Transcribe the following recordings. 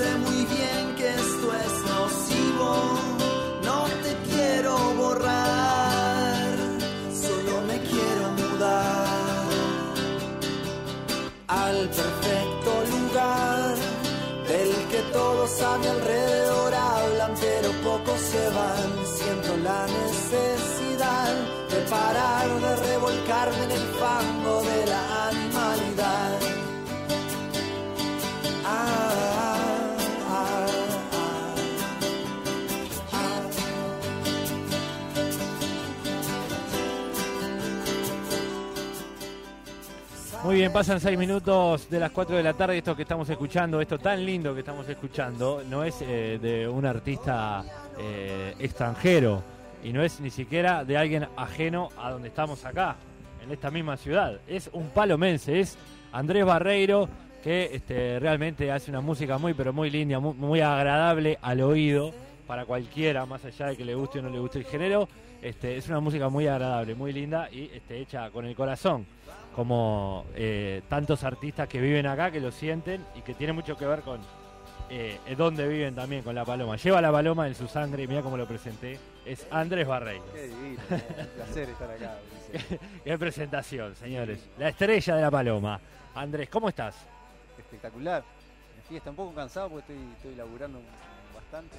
sé muy bien que esto es nocivo. No te quiero borrar, solo me quiero mudar al perfecto lugar del que todos a mi alrededor hablan, pero pocos se van. Siento la necesidad de parar, de revolcarme en el fango de la animalidad. Muy bien, pasan 6 minutos de las 4 de la tarde. Esto que estamos escuchando, esto tan lindo que estamos escuchando, no es de un artista extranjero y no es ni siquiera de alguien ajeno a donde estamos acá, en esta misma ciudad. Es un palomense, es Andrés Barreiro, que realmente hace una música muy pero muy linda, muy agradable al oído para cualquiera, más allá de que le guste o no le guste el género. Es una música muy agradable, muy linda y hecha con el corazón, como tantos artistas que viven acá, que lo sienten y que tiene mucho que ver con dónde viven también, con la paloma. Lleva la paloma en su sangre y mira cómo lo presenté. Es Andrés Barreiro. Qué divino, un placer estar acá. Qué presentación, señores. Sí. La estrella de la paloma. Andrés, ¿cómo estás? Espectacular. En fiesta, un poco cansado porque estoy laburando bastante.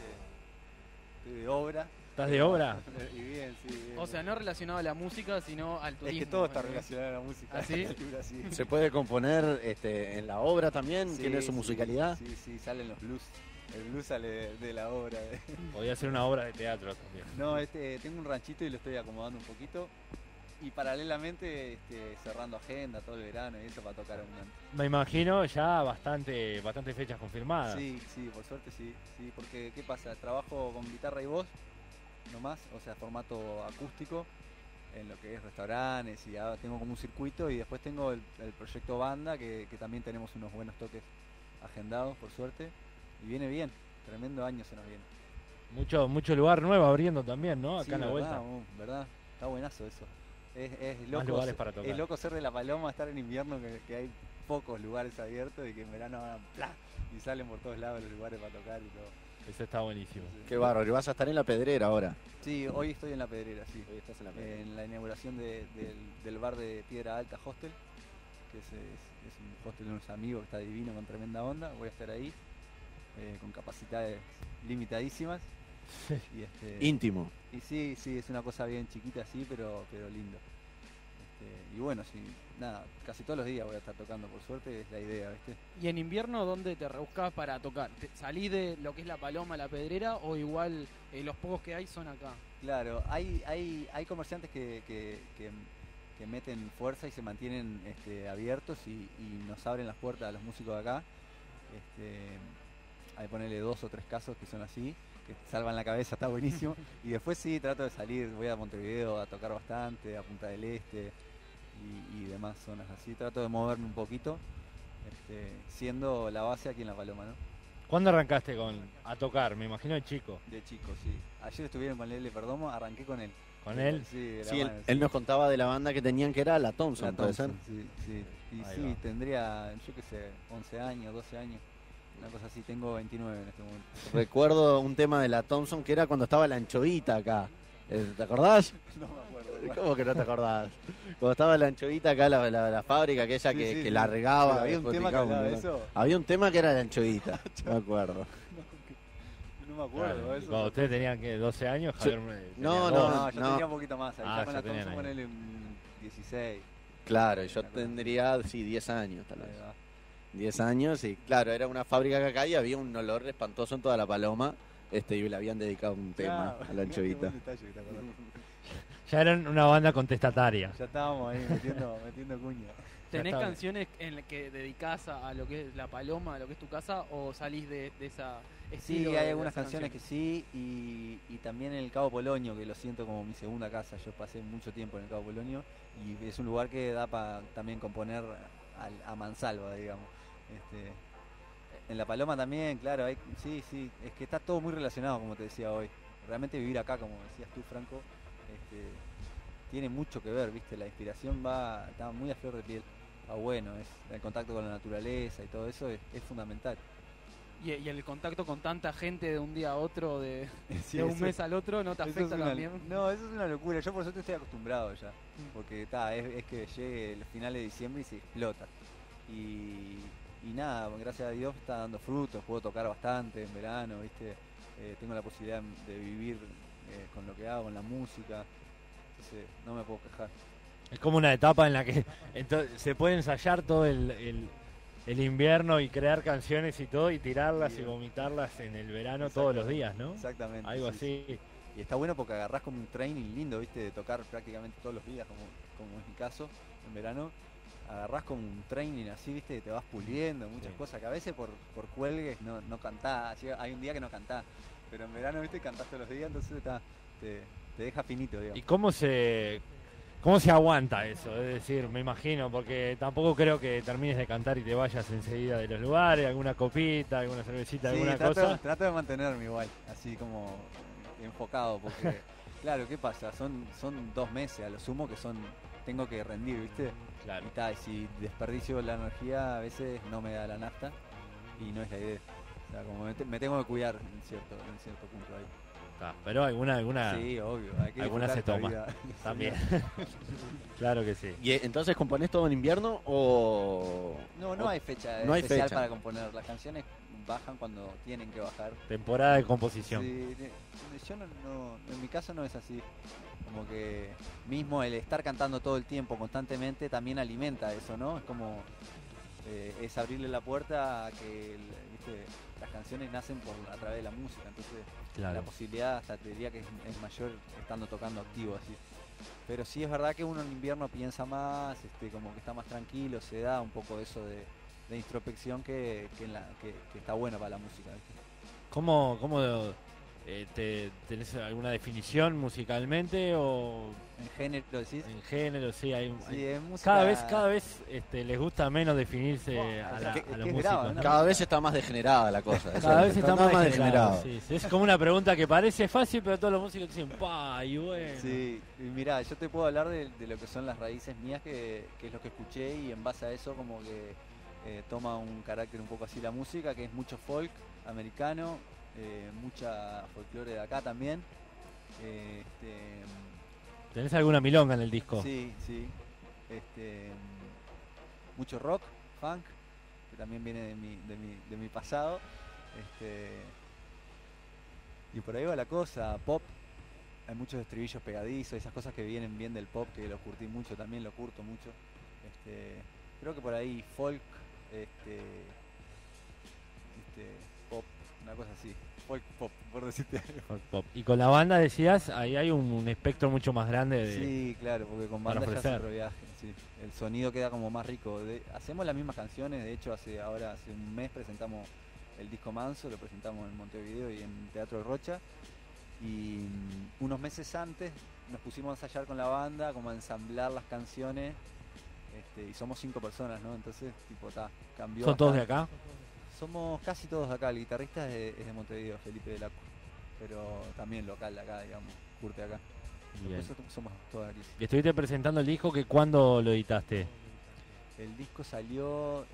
Estoy de obra. ¿Estás de obra? Y bien, sí. Bien. O sea, no relacionado a la música, sino al turismo. Es que todo está relacionado a la música. ¿Ah, sí? Sí. ¿Se puede componer en la obra también? Sí, ¿tiene su musicalidad? Sí, salen los blues. El blues sale de la obra. Podría ser una obra de teatro también. No, tengo un ranchito y lo estoy acomodando un poquito. Y paralelamente cerrando agenda todo el verano y eso para tocar un momento. Me imagino ya bastante fechas confirmadas. Sí, por suerte sí, porque ¿qué pasa? Trabajo con guitarra y voz, nomás, o sea, formato acústico, en lo que es restaurantes, y tengo como un circuito, y después tengo el proyecto banda, que también tenemos unos buenos toques agendados, por suerte, y viene bien, tremendo año se nos viene. Mucho lugar nuevo abriendo también, ¿no? Acá sí, en la verdad, vuelta. ¿Verdad? Está buenazo eso. Es Más loco, lugares para tocar. Es loco ser de la paloma, estar en invierno, que hay pocos lugares abiertos y que en verano van y salen por todos lados los lugares para tocar y todo. Eso está buenísimo. Qué bárbaro, y vas a estar en La Pedrera ahora. Sí, hoy estoy en La Pedrera, sí. Hoy estás en La Pedrera. En la inauguración del bar de Piedra Alta Hostel, que es un hostel de unos amigos que está divino, con tremenda onda. Voy a estar ahí, con capacidades limitadísimas. Y íntimo. Y sí, es una cosa bien chiquita así, pero lindo. Y bueno, sí, nada, casi todos los días voy a estar tocando, por suerte, es la idea, ¿viste? ¿Y en invierno dónde te rebuscás para tocar? ¿Salís de lo que es La Paloma, La Pedrera, o igual los pocos que hay son acá? Claro, hay comerciantes que meten fuerza y se mantienen abiertos y nos abren las puertas a los músicos de acá. Hay ponerle 2 o 3 casos que son así, que salvan la cabeza, está buenísimo. Y después sí, trato de salir, voy a Montevideo a tocar bastante, a Punta del Este y demás zonas así. Trato de moverme un poquito, siendo la base aquí en La Paloma, ¿no? ¿Cuándo arrancaste a tocar? Me imagino de chico. De chico, sí. Ayer estuvieron con Lele Perdomo, arranqué con él. ¿Con él? Sí, él nos contaba de la banda que tenían, que era la Thompson, ¿puede ser? Sí. Y Ahí sí, va. tendría, yo qué sé, 11 años, 12 años. Una cosa así, tengo 29 en este momento. Recuerdo un tema de la Thompson que era cuando estaba la Anchovita acá. ¿Te acordás? No me acuerdo. ¿Cómo que no te acordás? Cuando estaba la Anchovita acá, la fábrica aquella Sí, que sí. largaba. Pero había un después tema que picaba hablaba de montón. eso. Había un tema que era la Anchovita, me acuerdo. No me acuerdo Claro, eso. cuando ustedes tenían que 12 años, Javier tenía No, dos. Yo tenía un poquito más. Ahí ya con la ya tenían Thompson ahí. ponele un 16. Claro, yo tendría, 10 años tal vez. Ahí va. 10 años y claro, era una fábrica que acá y había un olor espantoso en toda La Paloma, y le habían dedicado un tema Claro, a la Anchovita. qué buen detalle que te acordás. Ya eran una banda contestataria. Ya estábamos ahí metiendo cuña. ¿Tenés está bien. canciones en las que dedicás a lo que es La Paloma, a lo que es tu casa, o salís de esa estilo? Sí, hay algunas canciones que sí, y también en el Cabo Polonio, que lo siento como mi segunda casa. Yo pasé mucho tiempo en el Cabo Polonio y es un lugar que da para también componer a mansalva, digamos. En La Paloma también, claro, sí, es que está todo muy relacionado, como te decía hoy. Realmente vivir acá, como decías tú, Franco, tiene mucho que ver, ¿viste? La inspiración está muy a flor de piel. Está bueno, el contacto con la naturaleza y todo eso es fundamental. Y el contacto con tanta gente de un día a otro, de Sí, un eso- mes al otro, ¿no te eso afecta es una- también? No, eso es una locura. Yo por suerte estoy acostumbrado ya. Porque es que llegue el final de diciembre y se explota. Y nada, gracias a Dios está dando frutos. Puedo tocar bastante en verano, ¿viste? Tengo la posibilidad de vivir con lo que hago, con la música. Entonces no me puedo quejar. Es como una etapa en la que se puede ensayar todo el invierno y crear canciones y todo y tirarlas y Bien. vomitarlas en el verano todos los días, ¿no? Exactamente. Algo sí, así. Y está bueno porque agarrás como un training lindo, ¿viste? De tocar prácticamente todos los días, como es mi caso, en verano. Agarrás como un training así, ¿viste? Te vas puliendo, muchas Sí. cosas que a veces por cuelgues no cantás. Hay un día que no cantás, pero en verano, ¿viste? Cantás todos los días, entonces te deja finito, digamos. ¿Y cómo se aguanta eso? Es decir, me imagino, porque tampoco creo que termines de cantar y te vayas enseguida de los lugares, alguna copita, alguna cervecita, Sí, alguna trato, cosa. trato de mantenerme igual, así como enfocado, porque claro, ¿qué pasa? Son 2 meses a lo sumo que tengo que rendir, ¿viste? Claro. Y si desperdicio la energía, a veces no me da la nafta y no es la idea. O sea, como me tengo que cuidar en cierto punto ahí. Pero alguna Sí, obvio. Hay que alguna se disfrutar toma. esta vida. también. Claro que sí. ¿Y entonces componés todo en invierno o...? No hay fecha No hay especial fecha. para componer. Las canciones bajan cuando tienen que bajar. Temporada de composición. Sí, yo en mi caso no es así. Como que mismo el estar cantando todo el tiempo, constantemente, también alimenta eso, ¿no? Es como es abrirle la puerta a que ¿viste? Las canciones nacen a través de la música, entonces Claro. la posibilidad hasta te diría que es mayor estando tocando activo así. Pero sí es verdad que uno en invierno piensa más, como que está más tranquilo, se da un poco eso de introspección que está bueno para la música, ¿viste? ¿Cómo tenés alguna definición musicalmente o En género decís. en género? Sí, hay Sí, en música. cada vez les gusta menos definirse a que los es músicos, bravo, ¿no? ¿no? Cada vez está más degenerada la cosa. eso Cada es, vez está más degenerado. degenerado. Sí, sí. Es como una pregunta que parece fácil, pero todos los músicos dicen, pa, y bueno. Sí, y mirá, yo te puedo hablar de lo que son las raíces mías, que es lo que escuché, y en base a eso como que toma un carácter un poco así la música, que es mucho folk americano, mucha folclore de acá también. ¿Tenés alguna milonga en el disco? Sí, sí. Mucho rock, funk, que también viene de mi pasado. Y por ahí va la cosa, pop. Hay muchos estribillos pegadizos, esas cosas que vienen bien del pop, que lo curtí mucho, también lo curto mucho. Creo que por ahí folk, pop, una cosa así. Folk pop, por decirte algo. Folk pop. Y con la banda decías, ahí hay un espectro mucho más grande de... Sí, claro, porque con para banda ya es ofrecer. otro viaje. Sí. El sonido queda como más rico. Hacemos las mismas canciones, de hecho hace un mes presentamos el disco Manso, lo presentamos en Montevideo y en Teatro de Rocha. Y unos meses antes nos pusimos a ensayar con la banda, como a ensamblar las canciones. Y somos 5 personas, ¿no? Entonces, cambió. ¿Son todos de bastante. acá? Somos casi todos de acá. El guitarrista es de Montevideo, Felipe del Acu. Pero también local de acá, digamos, curte acá. Bien. Por eso somos todos de aquí. Y estuviste presentando el disco, que ¿cuándo lo editaste? El disco salió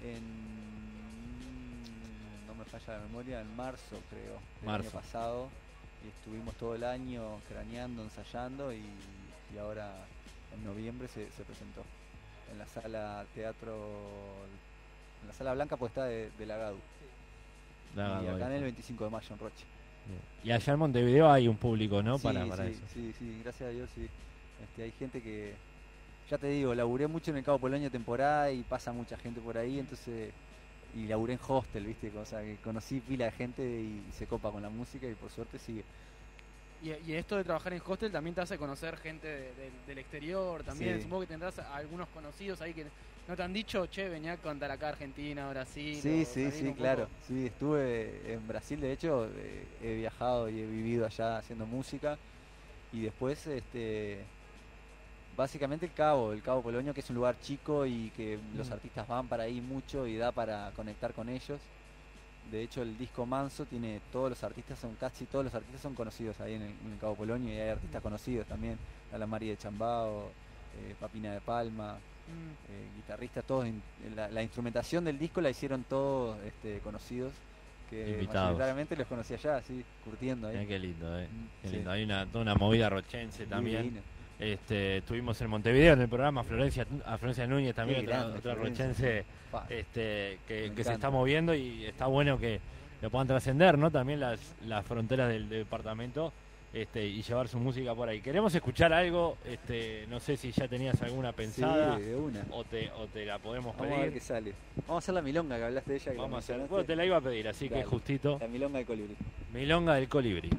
no me falla la memoria, en marzo creo, del año Marzo. pasado. Y estuvimos todo el año craneando, ensayando y ahora en noviembre se presentó en la sala teatro, en la sala blanca pues está de la GADU. Nada, Y acá en bueno. el 25 de mayo en Roche. Bien. Y allá en Montevideo hay un público, ¿no? Sí, para sí, eso. sí, gracias a Dios sí. Hay gente que, ya te digo, laburé mucho en el Cabo Polonio temporada y pasa mucha gente por ahí, entonces, y laburé en hostel, viste, o sea, que conocí pila de gente y se copa con la música y por suerte sigue. Y esto de trabajar en hostel también te hace conocer gente del exterior también. Sí. Supongo que tendrás algunos conocidos ahí que no te han dicho, che, venía a cantar acá a Argentina, Brasil. Sí, o sí, salir sí, un claro. poco. Sí, estuve en Brasil, de hecho, he viajado y he vivido allá haciendo música. Y después, básicamente el Cabo Polonio, que es un lugar chico y que los artistas van para ahí mucho y da para conectar con ellos. De hecho, el disco Manso tiene casi todos los artistas son conocidos ahí en el Cabo Polonio, y hay artistas conocidos también, la Mari de Chambao, Papina de Palma, guitarristas, todos. La instrumentación del disco la hicieron todos conocidos, que Invitados. mayoritariamente los conocí allá, así, curtiendo ahí. Qué lindo, qué Sí. lindo. Hay toda una movida rochense también. Divino. Estuvimos en Montevideo en el programa, a Florencia Núñez también, Qué otra grande, Florencia. rochense Pa, que se encanta. está moviendo y está bueno que lo puedan trascender, ¿no? También las fronteras del departamento y llevar su música por ahí. Queremos escuchar algo, no sé si ya tenías alguna pensada Sí, de una. o te la podemos Vamos a ver qué pedir. sale. Vamos a hacer la milonga que hablaste de ella. Que la Vamos a hacer. mencionaste. Bueno, te la iba a pedir, así que Dale. justito. La milonga de colibrí. Milonga del Colibrí.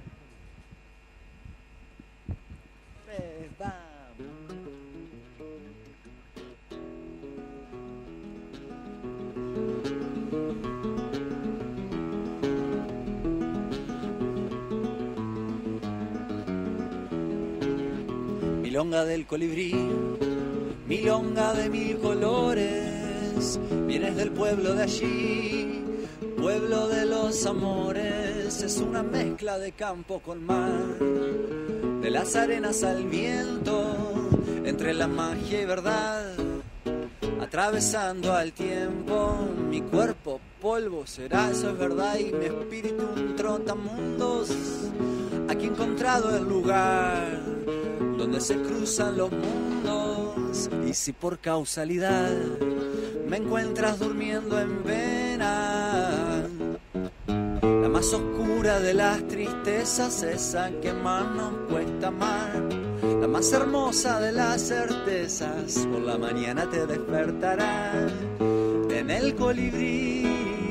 Milonga del colibrí, milonga de mil colores, vienes del pueblo de allí, pueblo de los amores, es una mezcla de campo con mar, de las arenas al viento, entre la magia y verdad, atravesando al tiempo, mi cuerpo polvo será, eso es verdad, y mi espíritu un trotamundos, aquí he encontrado el lugar donde se cruzan los mundos, y si por causalidad me encuentras durmiendo en vena, la más oscura de las tristezas, esa que más nos cuesta amar, la más hermosa de las certezas, por la mañana te despertará en el colibrí.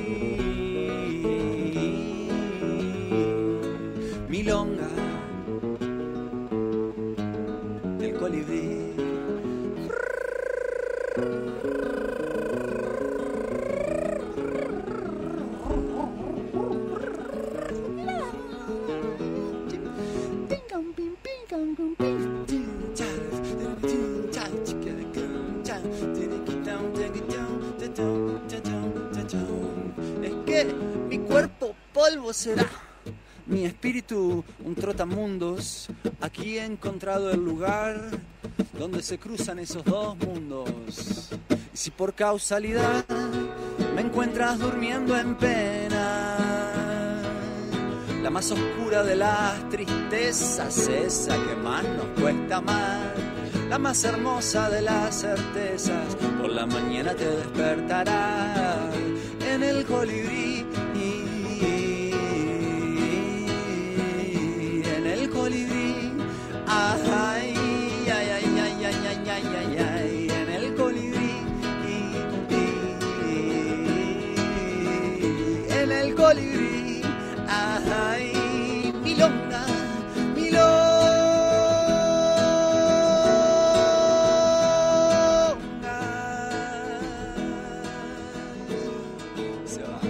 Milonga del colibrí. Es que mi cuerpo polvo será, mi espíritu un trotamundos, aquí he encontrado el lugar donde se cruzan esos dos mundos. Y si por causalidad me encuentras durmiendo en pena, la más oscura de las tristezas, esa que más nos cuesta amar, la más hermosa de las certezas, por la mañana te despertará en el colibrí. En el colibrí, ay, ay, ay, ay, ay, ay, ay, ay, ay, en el colibrí, en el colibrí, ay, milonga, se va.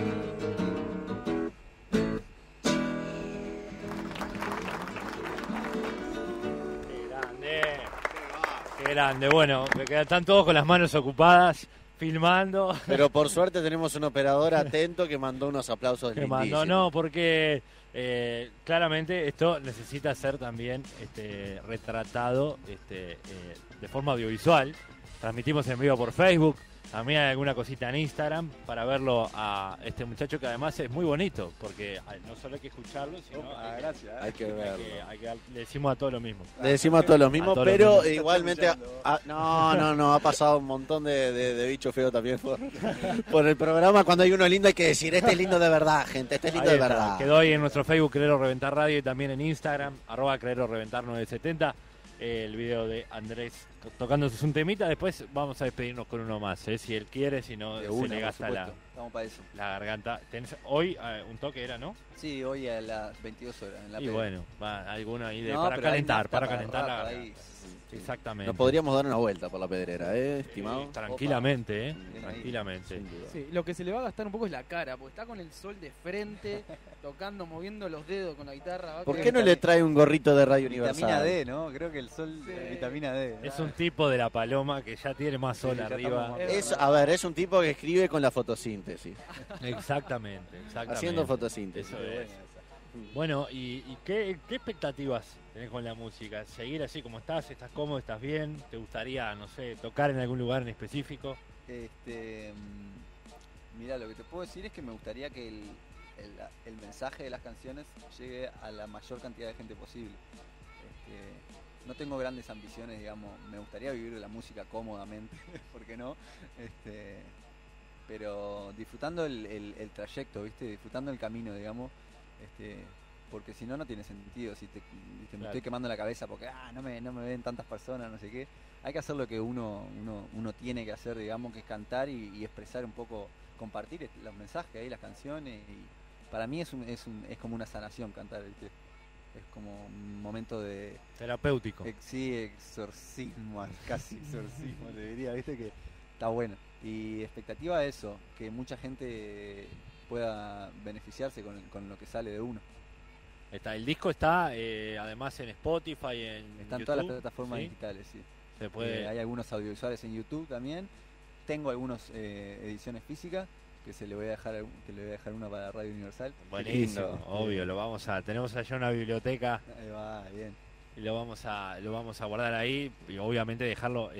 Qué grande. Bueno, están todos con las manos ocupadas, filmando. Pero por suerte tenemos un operador atento que mandó unos aplausos Que lindísimos. mandó, no, porque claramente esto necesita ser también retratado de forma audiovisual. Transmitimos en vivo por Facebook, también hay alguna cosita en Instagram para verlo a este muchacho que además es muy bonito, porque no solo hay que escucharlo, sino Gracias. Hay que verlo. le decimos a todos lo mismo. Le decimos a todos los mismos, todos los pero mismos. igualmente... No, ha pasado un montón de bicho feo también por el programa. Cuando hay uno lindo hay que decir, este es lindo de verdad, gente, este es lindo Ahí de está. verdad. Quedó ahí en nuestro Facebook Creer o Reventar Radio y también en Instagram, @Creer o Reventar 970. El video de Andrés tocándose un temita. Después vamos a despedirnos con uno más, si él quiere, si no De se una, le por gasta supuesto. Estamos para eso. la garganta. ¿Tenés hoy un toque era, no? Sí, hoy a las 22 horas en la Y P. bueno, va alguno ahí No, para pero hay calentar, nafta para calentar la rato garganta. ahí. Exactamente. Nos podríamos dar una vuelta por la pedrera, estimado. Tranquilamente, Bien ahí. tranquilamente. Sin duda. Sí, lo que se le va a gastar un poco es la cara, porque está con el sol de frente, tocando, moviendo los dedos con la guitarra. va a ¿Por quedar- qué no le trae un gorrito de Radio Vitamina Universal? D, ¿no? Creo que el sol, Sí. vitamina D. Es un tipo de la paloma que ya tiene más sol Sí, ya arriba. estamos Es A ver, es un tipo que escribe con la fotosíntesis, Exactamente. haciendo fotosíntesis. Eso es. Bueno, ¿y qué expectativas tenés con la música? ¿Seguir así como estás? ¿Estás cómodo? ¿Estás bien? ¿Te gustaría, no sé, tocar en algún lugar en específico? Mira, lo que te puedo decir es que me gustaría que el mensaje de las canciones llegue a la mayor cantidad de gente posible. No tengo grandes ambiciones, digamos, me gustaría vivir de la música cómodamente, ¿por qué no? Pero disfrutando el trayecto, ¿viste? Disfrutando el camino, digamos, porque si no, no tiene sentido. Si me estoy quemando la cabeza porque no me ven tantas personas, no sé qué. Hay que hacer lo que uno tiene que hacer, digamos, que es cantar y expresar un poco, compartir los mensajes ahí, las canciones. Y para mí es como una sanación cantar, ¿viste? Es como un momento de... terapéutico. Sí, exorcismo, casi exorcismo, te diría, ¿viste? Que está bueno. Y expectativa de eso, que mucha gente pueda beneficiarse con lo que sale de uno. El disco está además en Spotify, Está en YouTube, todas las plataformas ¿sí? digitales, sí. Se puede... Hay algunos audiovisuales en YouTube también. Tengo algunas ediciones físicas que le voy a dejar una para Radio Universal. Buenísimo, obvio, tenemos allá una biblioteca. Ahí va, bien. Y lo vamos a guardar ahí y obviamente dejarlo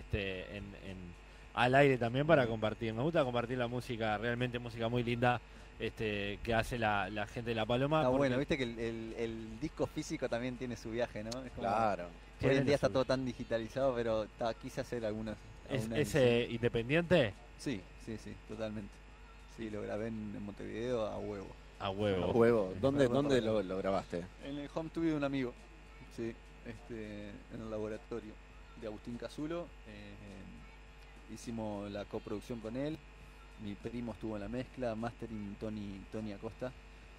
al aire también para compartir. Me gusta compartir la música, realmente música muy linda que hace la gente de La Paloma. Está bueno, viste que el disco físico también tiene su viaje, ¿no? Es como, Claro. hoy en día está todo tan digitalizado, pero quise hacer algunas. ¿Es independiente? Sí, totalmente. Sí, lo grabé en Montevideo a huevo. A huevo. A huevo. ¿Dónde lo grabaste? En el home studio de un amigo, sí, en el laboratorio de Agustín Casulo. Hicimos la coproducción con él. Mi primo estuvo en la mezcla, mastering Tony Acosta.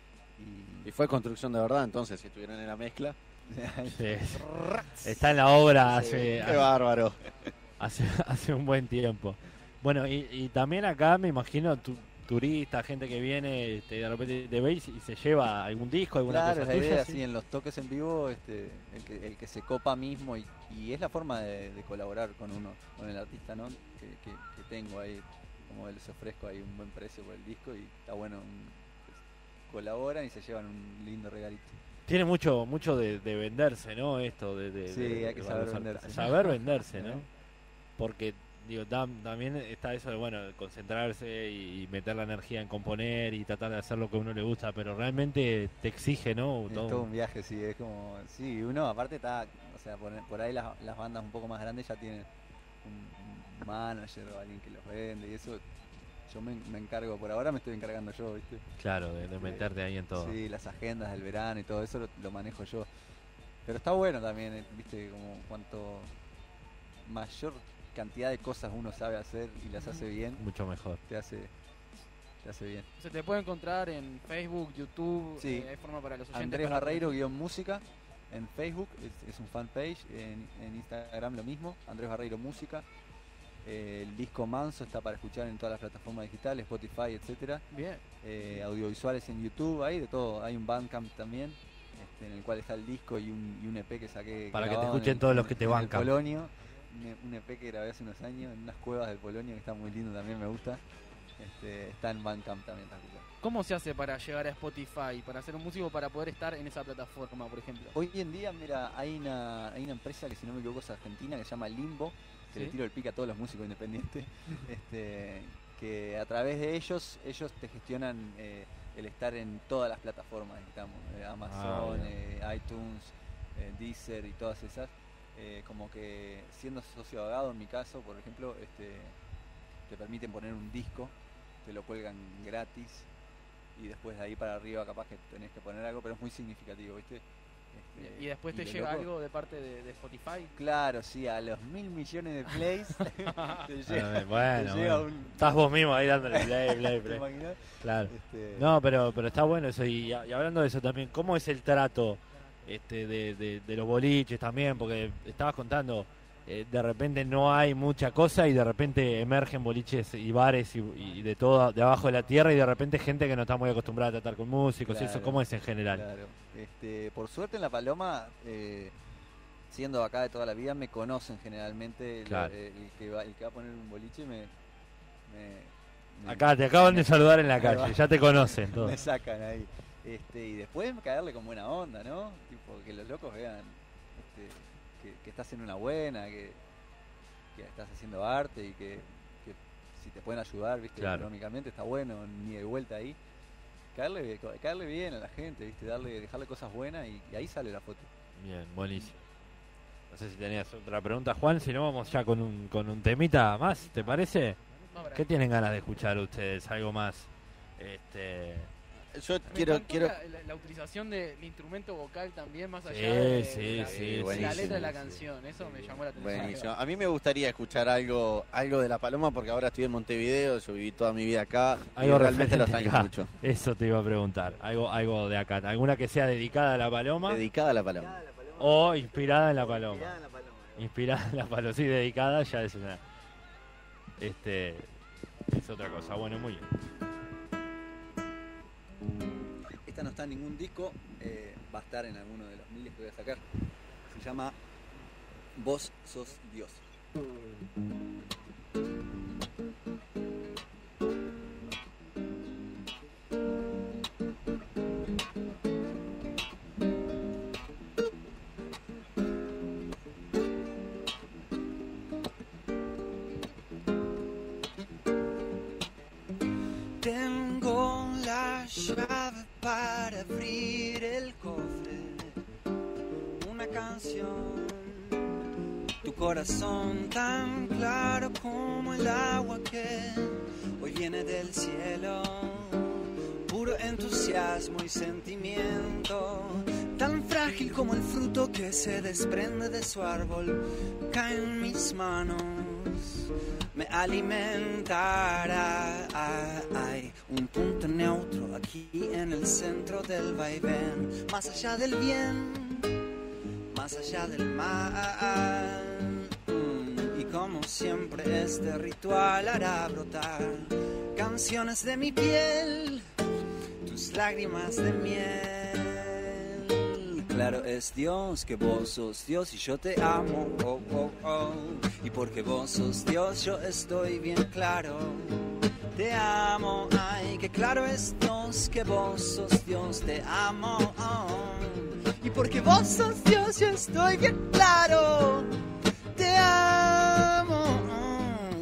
Y fue construcción de verdad, entonces, si estuvieron en la mezcla. Sí. Está en la obra Qué bárbaro. hace un buen tiempo. Bueno, y también acá me imagino turistas, gente que viene, de repente te veis y se lleva algún disco, alguna Claro, cosa la tuya. idea, ¿sí? sí, en los toques en vivo, el que se copa mismo y es la forma de colaborar con el artista, ¿no? Que tengo ahí, como les ofrezco ahí un buen precio por el disco y está bueno, colaboran y se llevan un lindo regalito. Tiene mucho de venderse, ¿no? Esto Sí, hay que saber venderse. Saber venderse, ¿no? Porque digo, también está eso de, bueno, concentrarse y meter la energía en componer y tratar de hacer lo que a uno le gusta, pero realmente te exige, ¿no? Es todo un viaje, sí, es como, sí, uno aparte está, o sea, por ahí las bandas un poco más grandes ya tienen un manager o alguien que los vende y eso, yo me encargo, por ahora me estoy encargando yo, ¿viste? Claro, de meterte ahí en todo. Sí, las agendas del verano y todo eso lo manejo yo, pero está bueno también, ¿viste? Como cuanto mayor cantidad de cosas uno sabe hacer y las hace bien, Mucho mejor. te hace bien. Se te puede encontrar en Facebook, YouTube, Sí. hay forma para los oyentes. Andrés para- Barreiro-música en Facebook, es un fanpage, en Instagram lo mismo, Andrés Barreiro Música. El disco Manso está para escuchar en todas las plataformas digitales, Spotify, etcétera. Bien. Audiovisuales en YouTube, hay de todo, hay un Bandcamp también, en el cual está el disco y un EP que saqué Para que te grabado escuchen todos los que te en el bancan. Polonio, un EP que grabé hace unos años en unas cuevas del Polonio que está muy lindo, también me gusta. Está en Bandcamp también, está escuchando. ¿Cómo se hace para llegar a Spotify, para ser un músico, para poder estar en esa plataforma, por ejemplo? Hoy en día, mira, hay una empresa que si no me equivoco es argentina que se llama Limbo, que ¿Sí? le tiro el pique a todos los músicos independientes, que a través de ellos te gestionan el estar en todas las plataformas, digamos, Amazon, iTunes, Deezer y todas esas. Como que siendo socio abogado, en mi caso, por ejemplo, te permiten poner un disco, te lo cuelgan gratis y después de ahí para arriba capaz que tenés que poner algo, pero es muy significativo, ¿viste? Y después te lo llega loco- algo de parte de Spotify. Claro, sí, a los 1.000 millones de plays te llega, Bueno, te llega bueno. un... Estás vos mismo ahí dándole play. ¿Te imaginas? Claro. No, pero está bueno eso. Y hablando de eso también, ¿cómo es el trato de los boliches también? Porque estabas contando, de repente no hay mucha cosa y de repente emergen boliches y bares y de todo de abajo de la tierra y de repente gente que no está muy acostumbrada a tratar con músicos. Claro, ¿Eso cómo es en general? Claro. Por suerte en La Paloma, siendo acá de toda la vida, me conocen generalmente. Claro. El que va a poner un boliche me Acá te acaban de saludar en la Ahí va. calle, ya te conocen todos. me sacan ahí. Y después caerle con buena onda, ¿no? Tipo, que los locos vean que estás en una buena, que estás haciendo arte y que si te pueden ayudar, ¿viste? Claro. Económicamente está bueno, ni de vuelta ahí. caerle bien a la gente, ¿viste? Dejarle cosas buenas y ahí sale la foto. Bien, buenísimo. No sé si tenías otra pregunta, Juan. Si no, vamos ya con un temita más, ¿te parece? ¿Qué tienen ganas de escuchar ustedes? Algo más. Yo Me quiero encantó la utilización del instrumento vocal también, más allá Sí, de sí, la, sí, de la buenísimo, letra de la sí. canción. Eso me llamó la atención. Buenísimo. A mí me gustaría escuchar algo de La Paloma porque ahora estoy en Montevideo, yo viví toda mi vida acá y Algo realmente lo referente extraño acá. mucho. Eso te iba a preguntar. Algo de acá. ¿Alguna que sea dedicada a la paloma? Dedicada a La Paloma. O inspirada en la paloma. Inspirada en la paloma. Sí, dedicada ya es una. Es otra cosa. Bueno, muy bien. Esta no está en ningún disco, va a estar en alguno de los miles que voy a sacar. Se llama Vos sos Dios. Tengo la llave para abrir el cofre, una canción, tu corazón tan claro como el agua que hoy viene del cielo, puro entusiasmo y sentimiento, tan frágil como el fruto que se desprende de su árbol, cae en mis manos. Me alimentará, hay un punto neutro aquí en el centro del vaivén, más allá del bien, más allá del mal, y como siempre este ritual hará brotar canciones de mi piel, tus lágrimas de miel. Claro es Dios que vos sos Dios y yo te amo, oh, oh, oh. Y porque vos sos Dios yo estoy bien claro. Te amo, ay, que claro es Dios que vos sos Dios, te amo, oh. Y porque vos sos Dios yo estoy bien claro. Te amo, oh.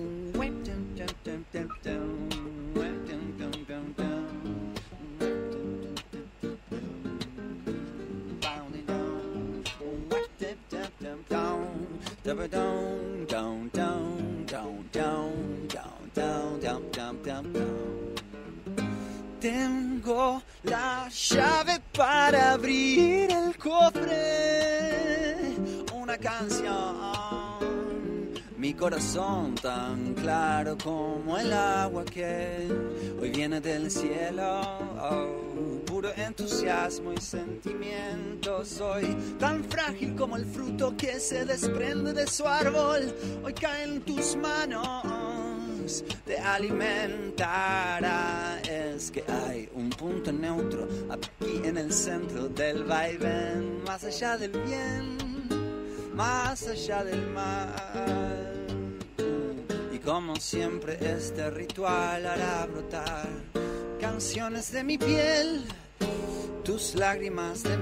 Tengo la llave para abrir el cofre, una canción, mi corazón tan claro como el agua que hoy viene del cielo, oh, puro entusiasmo y sentimiento, soy tan frágil como el fruto que se desprende de su árbol, hoy cae en tus manos, te alimentará, es que hay un punto neutro aquí en el centro del vaivén, más allá del bien, más allá del mal, y como siempre este ritual hará brotar canciones de mi piel, tus lágrimas de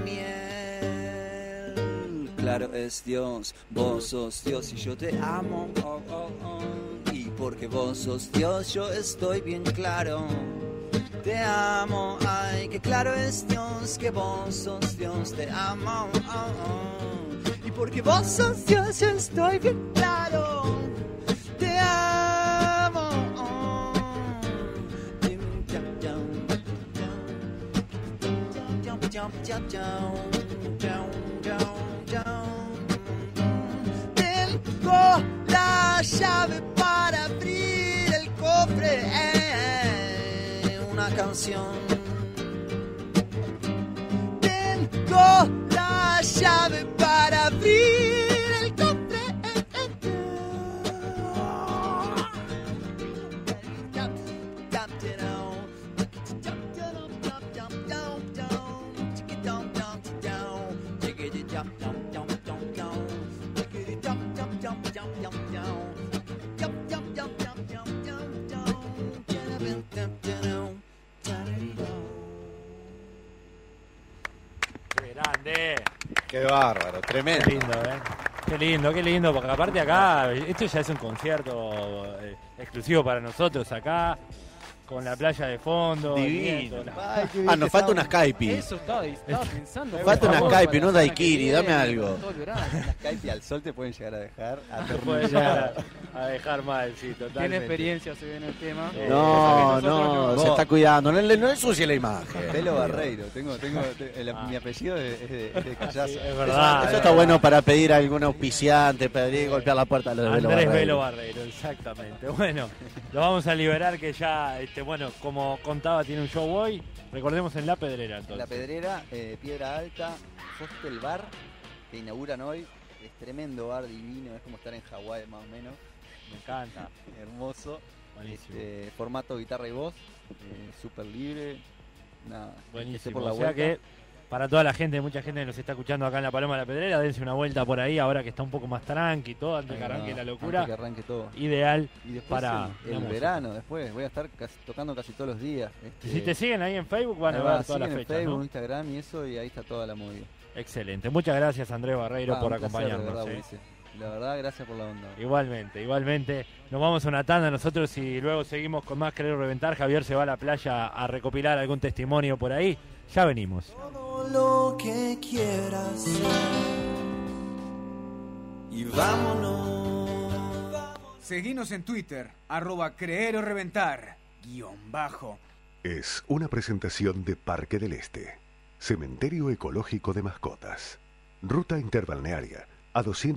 miel. Claro es Dios, vos sos Dios y yo te amo, oh, oh, oh. Y porque vos sos Dios yo estoy bien claro. Te amo, ay, que claro es Dios que vos sos Dios, te amo, oh, oh. Y porque vos sos Dios yo estoy bien claro. Te amo, oh. Tengo la llave para abrir el cofre, una canción. Tengo la llave para abrir el cofre. Qué grande. Qué bárbaro, tremendo. Qué lindo, ¿eh? Qué lindo, porque aparte acá, esto ya es un concierto exclusivo para nosotros acá. con la playa de fondo. el Divino. viento, Ay, qué bien Nos que falta estamos. una Skype. Eso estaba pensando. Falta por una favor, Skype, para no la semana daiquiri, que dame viene, algo. todo el verano. Las Skype al sol te pueden llegar a dejar Te puede aterrorizado. llegar a dejar mal, sí, totalmente. Tiene experiencia, se ve en el tema. No, nosotros no, no. se está cuidando. No le ensucie la imagen. Pelo Barreiro, mi apellido es de Callazo. Sí, es verdad. Eso está bueno para pedir a algún auspiciante, pedir golpear la puerta a los de Velo Andrés Barreiro. Velo Barreiro, exactamente. Bueno, lo vamos a liberar que ya, bueno, como contaba, tiene un show hoy. Recordemos en La Pedrera, entonces. La Pedrera, Piedra Alta, Hostel Bar, que inauguran hoy. Es tremendo bar, divino, es como estar en Hawái más o menos. Me encanta. Hermoso. Buenísimo. Formato guitarra y voz, súper libre. Nada, esté Buenísimo. por la O sea vuelta. que para toda la gente, mucha gente que nos está escuchando acá en La Paloma de la Pedrera, dense una vuelta por ahí ahora que está un poco más tranqui, todo antes Ahí que arranque va, la locura. antes que arranque todo. Ideal Y después para el la música. verano, después voy a estar tocando casi todos los días. Si te siguen ahí en Facebook van a ahí ver va, todas las siguen en fechas, Facebook, ¿no? Instagram y eso, y ahí está toda la movida. Excelente. Muchas gracias Andrés Barreiro Ah, por un placer, de acompañarnos. verdad, Ulises. La verdad, gracias por la onda. Igualmente. Nos vamos a una tanda nosotros y luego seguimos con más Querer Reventar. Javier se va a la playa a recopilar algún testimonio por ahí. Ya venimos. Todo lo que quieras y vámonos. Seguinos en Twitter, @creer o reventar, _. Es una presentación de Parque del Este, Cementerio Ecológico de Mascotas, Ruta Interbalnearia a 200